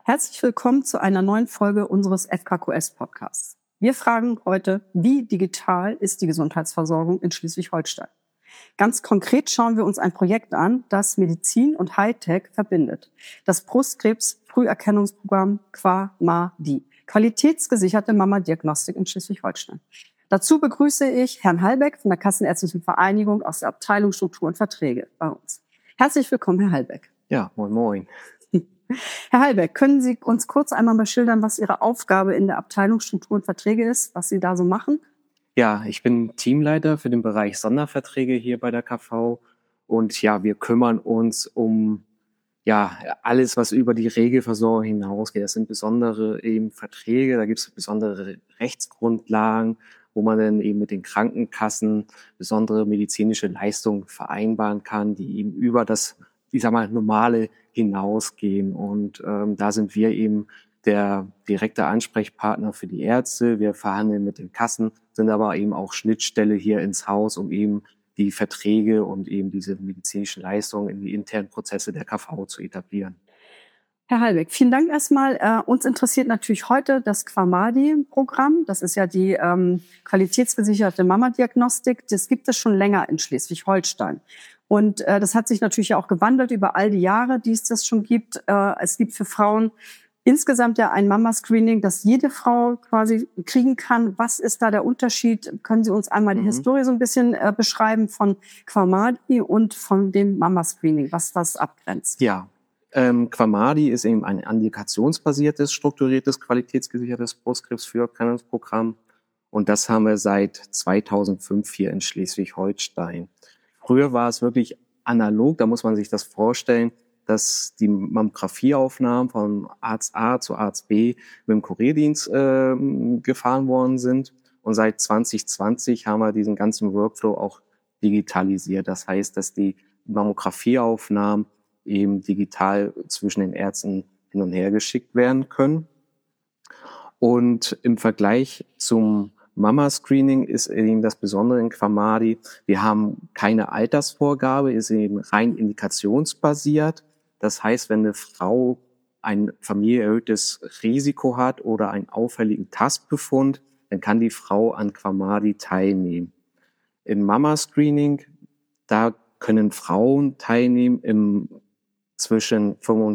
Herzlich willkommen zu einer neuen Folge unseres FKQS-Podcasts. Wir fragen heute, wie digital ist die Gesundheitsversorgung in Schleswig-Holstein? Ganz konkret schauen wir uns ein Projekt an, das Medizin und Hightech verbindet. Das Brustkrebs-Früherkennungsprogramm QAMA-DI, qualitätsgesicherte Mama-Diagnostik in Schleswig-Holstein. Dazu begrüße ich Herrn Hallbeck von der Kassenärztlichen Vereinigung aus der Abteilung Struktur und Verträge bei uns. Herzlich willkommen, Herr Hallbeck. Ja, moin moin. Herr Hallbeck, können Sie uns kurz einmal mal schildern, was Ihre Aufgabe in der Abteilung Struktur und Verträge ist, was Sie da so machen? Ja, ich bin Teamleiter für den Bereich Sonderverträge hier bei der KV und ja, wir kümmern uns um alles, was über die Regelversorgung hinausgeht. Das sind besondere eben Verträge, da gibt es besondere Rechtsgrundlagen, wo man dann eben mit den Krankenkassen besondere medizinische Leistungen vereinbaren kann, die eben über das, ich sag mal, normale hinausgehen. Und da sind wir eben der direkte Ansprechpartner für die Ärzte. Wir verhandeln mit den Kassen, sind aber eben auch Schnittstelle hier ins Haus, um eben die Verträge und eben diese medizinischen Leistungen in die internen Prozesse der KV zu etablieren. Herr Hallbeck, vielen Dank erstmal. Uns interessiert natürlich heute das QAMA-DI-Programm. Das ist ja die qualitätsgesicherte Mama-Diagnostik. Das gibt es schon länger in Schleswig-Holstein. Und das hat sich natürlich auch gewandelt über all die Jahre, die es das schon gibt. Es gibt für Frauen insgesamt ja ein Mama-Screening, das jede Frau quasi kriegen kann. Was ist da der Unterschied? Können Sie uns einmal die Historie so ein bisschen beschreiben von QAMA-DI und von dem Mama-Screening, was das abgrenzt? Ja, QAMA-DI ist eben ein indikationsbasiertes, strukturiertes, qualitätsgesichertes Brustkrebsfrüherkennungsprogramm. Und das haben wir seit 2005 hier in Schleswig-Holstein. Früher war es wirklich analog, da muss man sich das vorstellen, dass die Mammografieaufnahmen von Arzt A zu Arzt B mit dem Kurierdienst gefahren worden sind. Und seit 2020 haben wir diesen ganzen Workflow auch digitalisiert. Das heißt, dass die Mammografieaufnahmen eben digital zwischen den Ärzten hin und her geschickt werden können. Und im Vergleich zum Mama-Screening ist eben das Besondere in QAMA-DI, wir haben keine Altersvorgabe, ist eben rein indikationsbasiert. Das heißt, wenn eine Frau ein familienerhöhtes Risiko hat oder einen auffälligen Tastbefund, dann kann die Frau an QAMA-DI teilnehmen. Im Mama-Screening, da können Frauen teilnehmen zwischen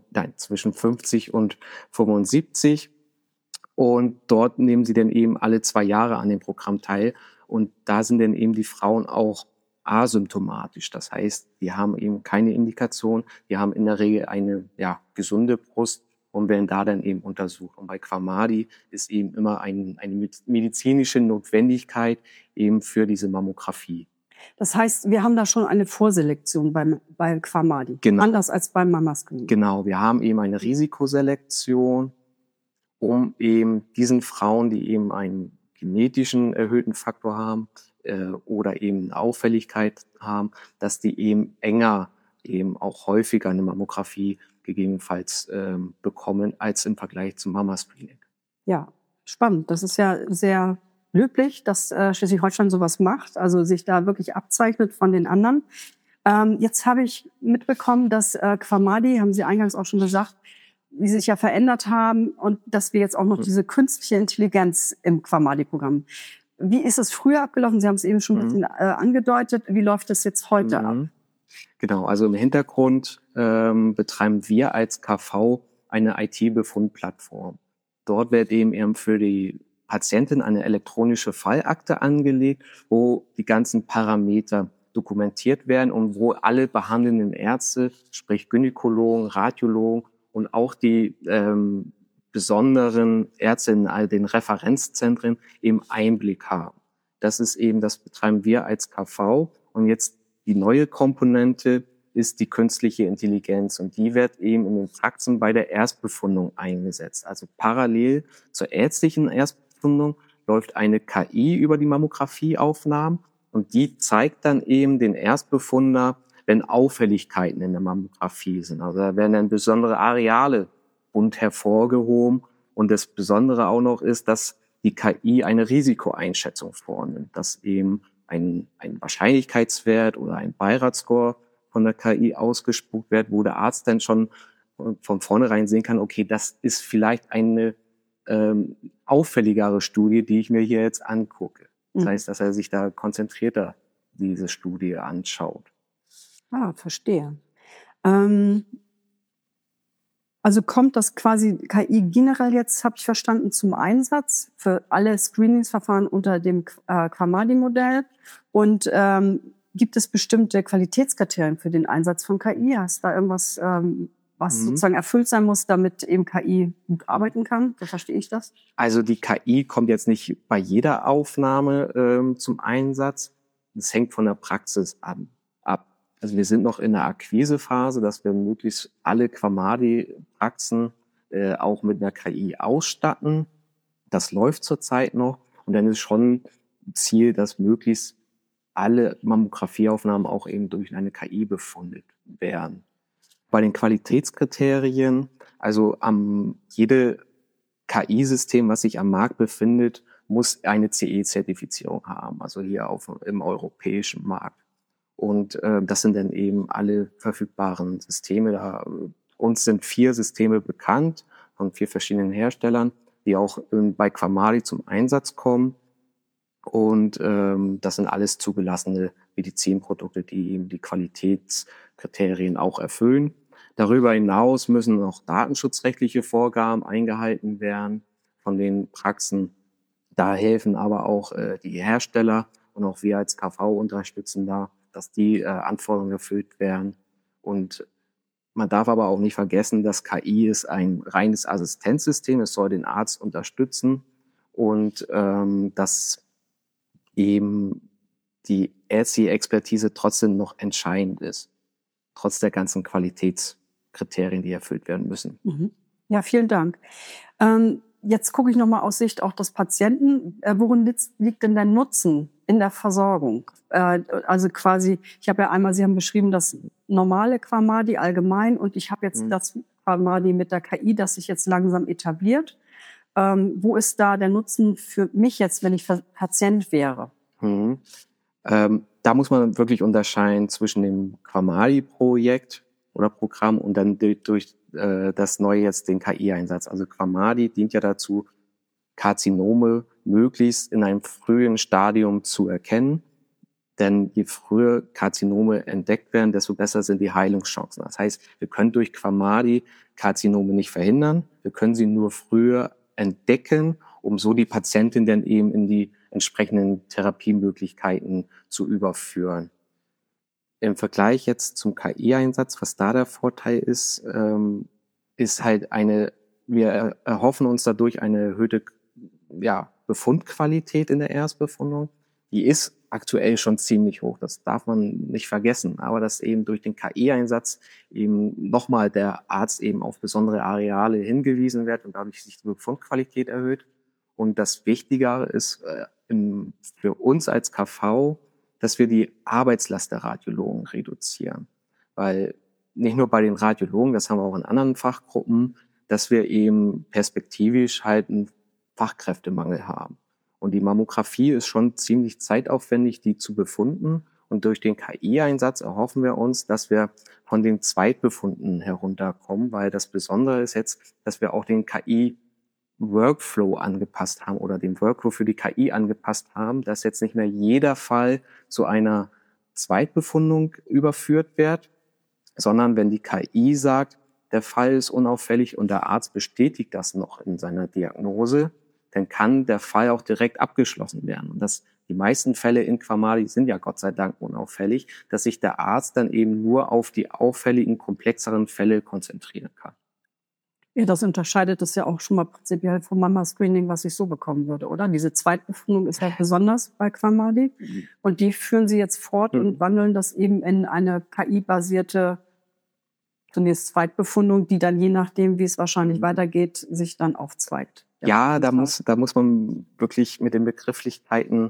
50 und 75. Und dort nehmen sie dann eben alle 2 Jahre an dem Programm teil. Und da sind dann eben die Frauen auch asymptomatisch. Das heißt, die haben eben keine Indikation, die haben in der Regel eine gesunde Brust und werden da dann eben untersucht. Und bei QAMA-DI ist eben immer eine medizinische Notwendigkeit eben für diese Mammographie. Das heißt, wir haben da schon eine Vorselektion bei QAMA-DI, genau. Anders als beim Mama-Screening. Genau, wir haben eben eine Risikoselektion, um eben diesen Frauen, die eben einen genetischen erhöhten Faktor haben oder eben eine Auffälligkeit haben, dass die eben enger, eben auch häufiger eine Mammographie gegebenenfalls bekommen als im Vergleich zum Mama-Screening. Ja, spannend. Das ist ja sehr löblich, dass Schleswig-Holstein sowas macht, also sich da wirklich abzeichnet von den anderen. Jetzt habe ich mitbekommen, dass QAMA-DI, haben Sie eingangs auch schon gesagt, die sich ja verändert haben und dass wir jetzt auch noch diese künstliche Intelligenz im QAMA-DI-Programm. Wie ist es früher abgelaufen? Sie haben es eben schon ein bisschen angedeutet. Wie läuft es jetzt heute ab? Genau, also im Hintergrund betreiben wir als KV eine IT-Befundplattform. Dort wird eben für die Patientin eine elektronische Fallakte angelegt, wo die ganzen Parameter dokumentiert werden und wo alle behandelnden Ärzte, sprich Gynäkologen, Radiologen und auch die besonderen Ärzte in all den Referenzzentren eben Einblick haben. Das betreiben wir als KV. Und jetzt die neue Komponente ist die künstliche Intelligenz. Und die wird eben in den Praxen bei der Erstbefundung eingesetzt. Also parallel zur ärztlichen Erstbefundung läuft eine KI über die Mammografieaufnahmen. Und die zeigt dann eben den Erstbefunder, wenn Auffälligkeiten in der Mammographie sind. Also da werden dann besondere Areale bunt hervorgehoben. Und das Besondere auch noch ist, dass die KI eine Risikoeinschätzung vornimmt, dass eben ein Wahrscheinlichkeitswert oder ein Beiratscore von der KI ausgespuckt wird, wo der Arzt dann schon von vornherein sehen kann, okay, das ist vielleicht eine auffälligere Studie, die ich mir hier jetzt angucke. Das heißt, dass er sich da konzentrierter diese Studie anschaut. Ah, verstehe. Also kommt das quasi KI generell jetzt, habe ich verstanden, zum Einsatz für alle Screeningsverfahren unter dem QAMADI-Modell? Und gibt es bestimmte Qualitätskriterien für den Einsatz von KI? Hast du da irgendwas, was sozusagen erfüllt sein muss, damit eben KI gut arbeiten kann? So verstehe ich das. Also die KI kommt jetzt nicht bei jeder Aufnahme zum Einsatz. Das hängt von der Praxis ab. Also wir sind noch in der Akquisephase, dass wir möglichst alle QAMADI-Praxen auch mit einer KI ausstatten. Das läuft zurzeit noch. Und dann ist schon Ziel, dass möglichst alle Mammografieaufnahmen auch eben durch eine KI befundet werden. Bei den Qualitätskriterien, also jede KI-System, was sich am Markt befindet, muss eine CE-Zertifizierung haben, also hier im europäischen Markt. Und das sind dann eben alle verfügbaren Systeme. Uns sind 4 Systeme bekannt von 4 verschiedenen Herstellern, die auch bei QAMADI zum Einsatz kommen. Und das sind alles zugelassene Medizinprodukte, die eben die Qualitätskriterien auch erfüllen. Darüber hinaus müssen noch datenschutzrechtliche Vorgaben eingehalten werden von den Praxen. Da helfen aber auch die Hersteller und auch wir als KV unterstützen da, dass die Anforderungen erfüllt werden. Und man darf aber auch nicht vergessen, dass KI ist ein reines Assistenzsystem. Es soll den Arzt unterstützen und dass eben die ärztliche Expertise trotzdem noch entscheidend ist, trotz der ganzen Qualitätskriterien, die erfüllt werden müssen. Ja, vielen Dank. Jetzt gucke ich nochmal aus Sicht auch des Patienten. Worin liegt denn der Nutzen in der Versorgung? Also quasi, ich habe ja einmal, Sie haben beschrieben, das normale QAMADI allgemein und ich habe jetzt das QAMADI mit der KI, das sich jetzt langsam etabliert. Wo ist da der Nutzen für mich jetzt, wenn ich Patient wäre? Da muss man wirklich unterscheiden zwischen dem QAMADI-Projekt oder Programm und dann durch das neue jetzt den KI-Einsatz. Also QAMADI dient ja dazu, Karzinome möglichst in einem frühen Stadium zu erkennen. Denn je früher Karzinome entdeckt werden, desto besser sind die Heilungschancen. Das heißt, wir können durch QAMADI Karzinome nicht verhindern. Wir können sie nur früher entdecken, um so die Patientin dann eben in die entsprechenden Therapiemöglichkeiten zu überführen. Im Vergleich jetzt zum KI-Einsatz, was da der Vorteil ist, ist halt wir erhoffen uns dadurch eine erhöhte Befundqualität in der Erstbefundung. Die ist aktuell schon ziemlich hoch, das darf man nicht vergessen, aber dass eben durch den KI-Einsatz eben nochmal der Arzt eben auf besondere Areale hingewiesen wird und dadurch sich die Befundqualität erhöht. Und das Wichtigere ist für uns als KV, dass wir die Arbeitslast der Radiologen reduzieren. Weil nicht nur bei den Radiologen, das haben wir auch in anderen Fachgruppen, dass wir eben perspektivisch halt einen Fachkräftemangel haben. Und die Mammographie ist schon ziemlich zeitaufwendig, die zu befunden. Und durch den KI-Einsatz erhoffen wir uns, dass wir von den Zweitbefunden herunterkommen, weil das Besondere ist jetzt, dass wir auch den KI-Workflow angepasst haben oder den Workflow für die KI angepasst haben, dass jetzt nicht mehr jeder Fall zu einer Zweitbefundung überführt wird, sondern wenn die KI sagt, der Fall ist unauffällig und der Arzt bestätigt das noch in seiner Diagnose, dann kann der Fall auch direkt abgeschlossen werden. Und die meisten Fälle in QAMADI sind ja Gott sei Dank unauffällig, dass sich der Arzt dann eben nur auf die auffälligen, komplexeren Fälle konzentrieren kann. Ja, das unterscheidet es ja auch schon mal prinzipiell vom Mama-Screening, was ich so bekommen würde, oder? Diese Zweitbefundung ist ja besonders bei QAMADI. Und die führen Sie jetzt fort und wandeln das eben in eine KI-basierte zunächst Zweitbefundung, die dann je nachdem, wie es wahrscheinlich weitergeht, sich dann aufzweigt. Ja, da muss man wirklich mit den Begrifflichkeiten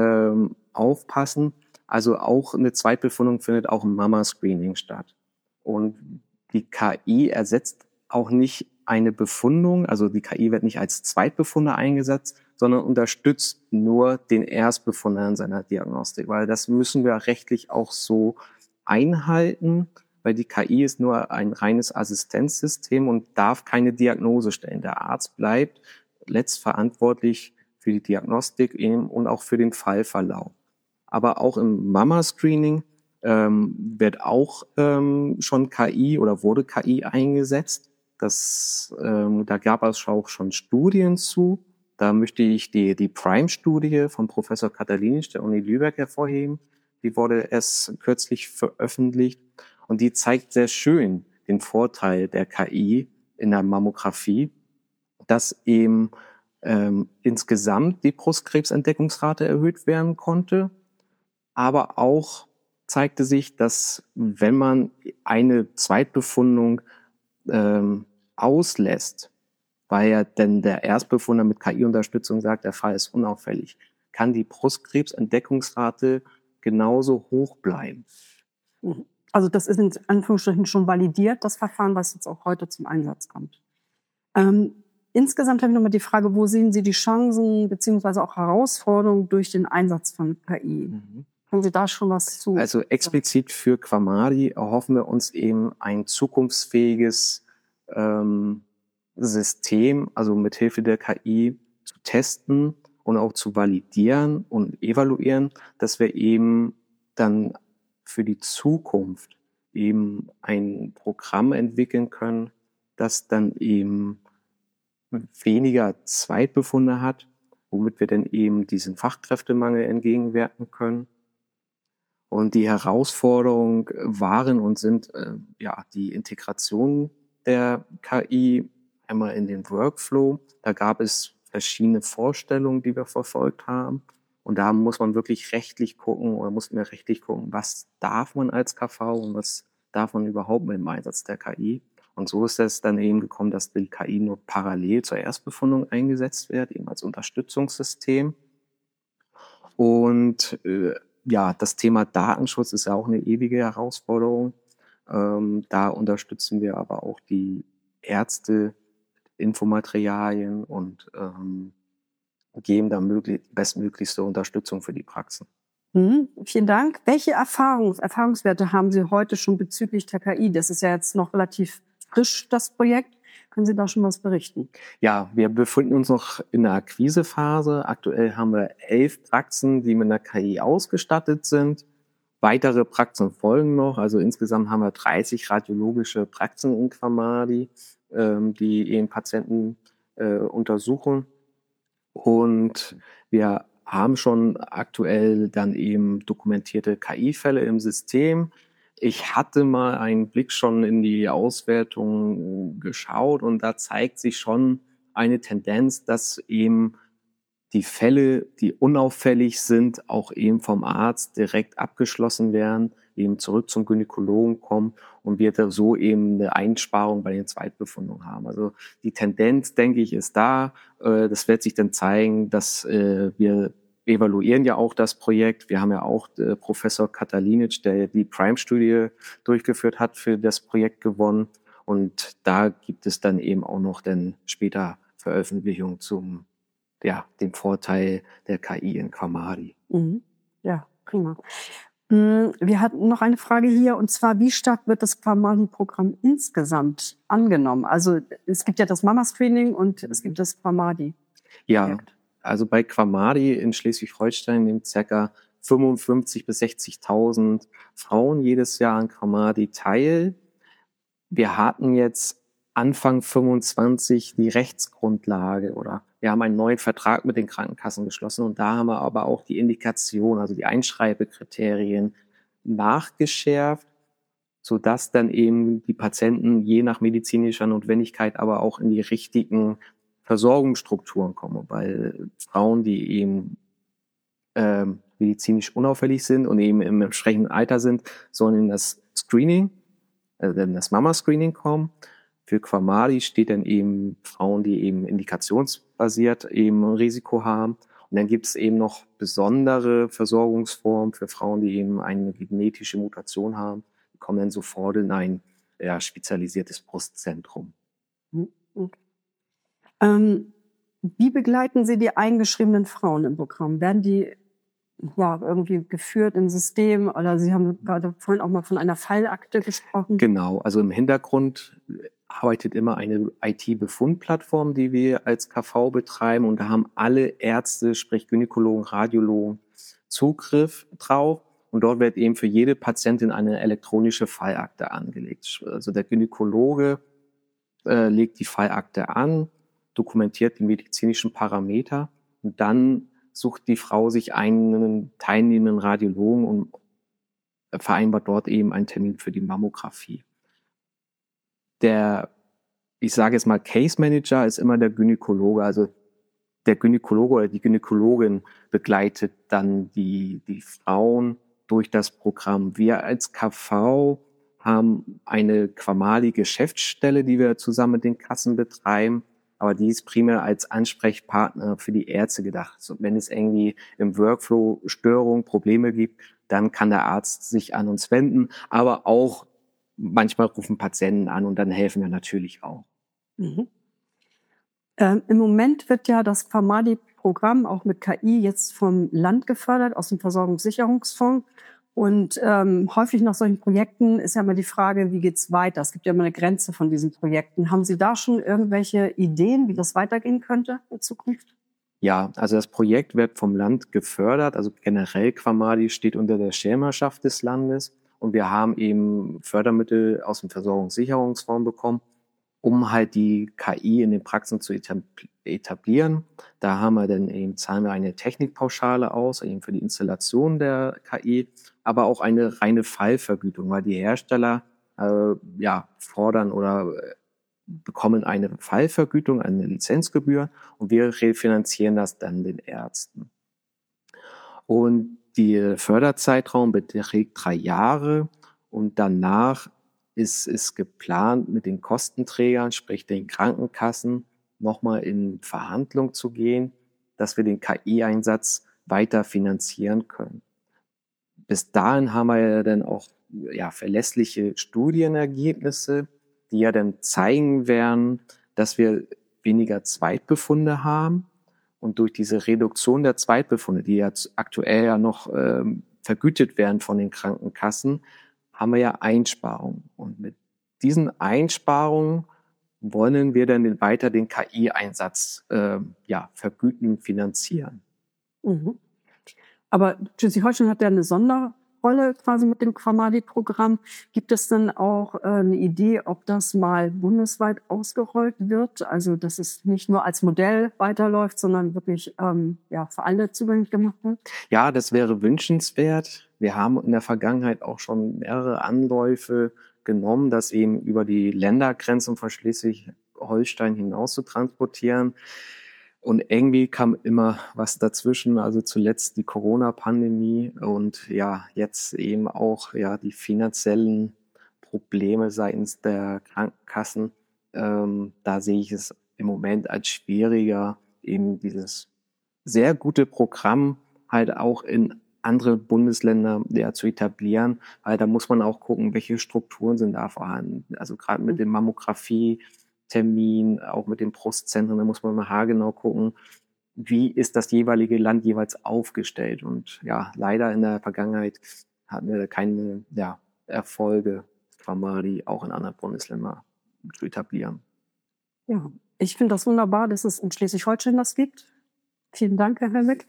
aufpassen. Also auch eine Zweitbefundung findet auch im Mama-Screening statt. Und die KI ersetzt auch nicht eine Befundung, also die KI wird nicht als Zweitbefunder eingesetzt, sondern unterstützt nur den Erstbefunder in seiner Diagnostik, weil das müssen wir rechtlich auch so einhalten, weil die KI ist nur ein reines Assistenzsystem und darf keine Diagnose stellen. Der Arzt bleibt letztverantwortlich für die Diagnostik eben und auch für den Fallverlauf. Aber auch im Mama-Screening wird auch schon KI oder wurde KI eingesetzt. Da gab es auch schon Studien zu. Da möchte ich die Prime-Studie von Professor Katalinic der Uni Lübeck hervorheben. Die wurde erst kürzlich veröffentlicht und die zeigt sehr schön den Vorteil der KI in der Mammographie, dass eben insgesamt die Brustkrebsentdeckungsrate erhöht werden konnte, aber auch zeigte sich, dass wenn man eine Zweitbefundung auslässt, weil ja denn der Erstbefunder mit KI-Unterstützung sagt, der Fall ist unauffällig, kann die Brustkrebsentdeckungsrate genauso hoch bleiben. Also das ist in Anführungsstrichen schon validiert, das Verfahren, was jetzt auch heute zum Einsatz kommt. Insgesamt habe ich nochmal die Frage, wo sehen Sie die Chancen beziehungsweise auch Herausforderungen durch den Einsatz von KI? Können Sie da schon was zu? Also explizit für QAMADI erhoffen wir uns eben ein zukunftsfähiges System, also mithilfe der KI zu testen und auch zu validieren und evaluieren, dass wir eben dann für die Zukunft eben ein Programm entwickeln können, das dann eben weniger Zweitbefunde hat, womit wir dann eben diesen Fachkräftemangel entgegenwirken können. Und die Herausforderungen waren und sind die Integration der KI einmal in den Workflow. Da gab es verschiedene Vorstellungen, die wir verfolgt haben. Und da muss man wirklich rechtlich gucken oder mussten wir rechtlich gucken, was darf man als KV und was darf man überhaupt mit dem Einsatz der KI. Und so ist es dann eben gekommen, dass die KI nur parallel zur Erstbefundung eingesetzt wird, eben als Unterstützungssystem. Und das Thema Datenschutz ist ja auch eine ewige Herausforderung. Da unterstützen wir aber auch die Ärzte, Infomaterialien und geben da bestmöglichste Unterstützung für die Praxen. Vielen Dank. Welche Erfahrungswerte haben Sie heute schon bezüglich der KI? Das ist ja jetzt noch relativ frisch, das Projekt. Können Sie da schon was berichten? Ja, wir befinden uns noch in der Akquisephase. Aktuell haben wir 11 Praxen, die mit einer KI ausgestattet sind. Weitere Praxen folgen noch. Also insgesamt haben wir 30 radiologische Praxen in QAMADI, die eben Patienten untersuchen. Und wir haben schon aktuell dann eben dokumentierte KI-Fälle im System. Ich hatte mal einen Blick schon in die Auswertung geschaut und da zeigt sich schon eine Tendenz, dass eben die Fälle, die unauffällig sind, auch eben vom Arzt direkt abgeschlossen werden, eben zurück zum Gynäkologen kommen und wir da so eben eine Einsparung bei den Zweitbefundungen haben. Also die Tendenz, denke ich, ist da. Das wird sich dann zeigen, dass wir evaluieren ja auch das Projekt. Wir haben ja auch Professor Katalinic, der die Prime-Studie durchgeführt hat, für das Projekt gewonnen. Und da gibt es dann eben auch noch dann später Veröffentlichungen zum den Vorteil der KI in QAMADI. Ja, prima. Wir hatten noch eine Frage hier, und zwar, wie stark wird das QAMADI-Programm insgesamt angenommen? Also es gibt ja das Mama-Screening und es gibt das QAMADI. Ja, also bei QAMADI in Schleswig-Holstein nehmen ca. 55.000 bis 60.000 Frauen jedes Jahr an QAMADI teil. Wir hatten jetzt Anfang 25 die Rechtsgrundlage oder wir haben einen neuen Vertrag mit den Krankenkassen geschlossen und da haben wir aber auch die Indikation, also die Einschreibekriterien nachgeschärft, sodass dann eben die Patienten je nach medizinischer Notwendigkeit aber auch in die richtigen Versorgungsstrukturen kommen, weil Frauen, die eben medizinisch unauffällig sind und eben im entsprechenden Alter sind, sollen in das Screening, also in das Mama-Screening kommen. Für QAMADI steht dann eben Frauen, die eben indikationsbasiert eben ein Risiko haben. Und dann gibt es eben noch besondere Versorgungsformen für Frauen, die eben eine genetische Mutation haben. Die kommen dann sofort in ein spezialisiertes Brustzentrum. Wie begleiten Sie die eingeschriebenen Frauen im Programm? Werden die ja, irgendwie geführt im System? Oder Sie haben gerade vorhin auch mal von einer Fallakte gesprochen. Genau, also im Hintergrund arbeitet immer eine IT-Befundplattform, die wir als KV betreiben, und da haben alle Ärzte, sprich Gynäkologen, Radiologen, Zugriff drauf, und dort wird eben für jede Patientin eine elektronische Fallakte angelegt. Also der Gynäkologe legt die Fallakte an, dokumentiert die medizinischen Parameter, und dann sucht die Frau sich einen teilnehmenden Radiologen und vereinbart dort eben einen Termin für die Mammographie. Ich sage jetzt mal, Case Manager ist immer der Gynäkologe. Also der Gynäkologe oder die Gynäkologin begleitet dann die Frauen durch das Programm. Wir als KV haben eine Quamali-Geschäftsstelle, die wir zusammen mit den Kassen betreiben, aber die ist primär als Ansprechpartner für die Ärzte gedacht. Also wenn es irgendwie im Workflow Störungen, Probleme gibt, dann kann der Arzt sich an uns wenden, aber auch manchmal rufen Patienten an, und dann helfen wir natürlich auch. Mhm. Im Moment wird ja das Quamali-Programm auch mit KI jetzt vom Land gefördert, aus dem Versorgungssicherungsfonds. Und häufig nach solchen Projekten ist ja immer die Frage, wie geht's weiter? Es gibt ja immer eine Grenze von diesen Projekten. Haben Sie da schon irgendwelche Ideen, wie das weitergehen könnte in Zukunft? Ja, also das Projekt wird vom Land gefördert. Also generell Quamali steht unter der Schirmherrschaft des Landes, und wir haben eben Fördermittel aus dem Versorgungssicherungsfonds bekommen, um halt die KI in den Praxen zu etablieren. Da haben wir dann eben, zahlen wir eine Technikpauschale aus, eben für die Installation der KI, aber auch eine reine Fallvergütung, weil die Hersteller fordern oder bekommen eine Fallvergütung, eine Lizenzgebühr, und wir refinanzieren das dann den Ärzten. Und der Förderzeitraum beträgt 3 Jahre, und danach ist geplant, mit den Kostenträgern, sprich den Krankenkassen, nochmal in Verhandlung zu gehen, dass wir den KI-Einsatz weiter finanzieren können. Bis dahin haben wir ja dann auch verlässliche Studienergebnisse, die ja dann zeigen werden, dass wir weniger Zweitbefunde haben. Und durch diese Reduktion der Zweitbefunde, die jetzt aktuell ja noch vergütet werden von den Krankenkassen, haben wir ja Einsparungen. Und mit diesen Einsparungen wollen wir dann weiter den KI-Einsatz vergüten, finanzieren. Mhm. Aber Schleswig-Holstein hat ja eine Sonderrolle quasi mit dem Quamali-Programm. Gibt es denn auch eine Idee, ob das mal bundesweit ausgerollt wird? Also dass es nicht nur als Modell weiterläuft, sondern wirklich für alle zugänglich gemacht wird? Ja, das wäre wünschenswert. Wir haben in der Vergangenheit auch schon mehrere Anläufe genommen, das eben über die Ländergrenzen von Schleswig-Holstein hinaus zu transportieren. Und irgendwie kam immer was dazwischen, also zuletzt die Corona-Pandemie und jetzt eben auch die finanziellen Probleme seitens der Krankenkassen. Da sehe ich es im Moment als schwieriger, eben dieses sehr gute Programm halt auch in andere Bundesländer zu etablieren, weil da muss man auch gucken, welche Strukturen sind da vorhanden. Also gerade mit dem Mammographie-Termin, auch mit den Brustzentren, da muss man mal haargenau gucken, wie ist das jeweilige Land jeweils aufgestellt. Und leider in der Vergangenheit hatten wir keine Erfolge, Quamali auch in anderen Bundesländern zu etablieren. Ja, ich finde das wunderbar, dass es in Schleswig-Holstein das gibt. Vielen Dank, Herr Helmig.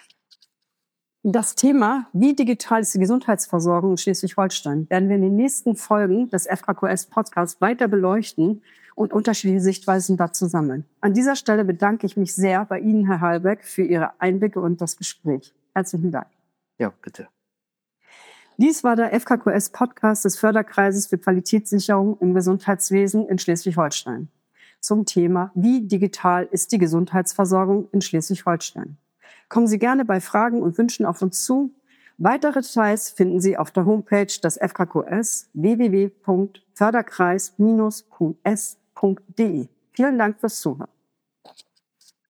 Das Thema, wie digital ist die Gesundheitsversorgung in Schleswig-Holstein, werden wir in den nächsten Folgen des FKQS-Podcasts weiter beleuchten und unterschiedliche Sichtweisen dazu sammeln. An dieser Stelle bedanke ich mich sehr bei Ihnen, Herr Halbeck, für Ihre Einblicke und das Gespräch. Herzlichen Dank. Ja, bitte. Dies war der FKQS-Podcast des Förderkreises für Qualitätssicherung im Gesundheitswesen in Schleswig-Holstein zum Thema, wie digital ist die Gesundheitsversorgung in Schleswig-Holstein. Kommen Sie gerne bei Fragen und Wünschen auf uns zu. Weitere Details finden Sie auf der Homepage des FKQS www.förderkreis-qs.de. Vielen Dank fürs Zuhören.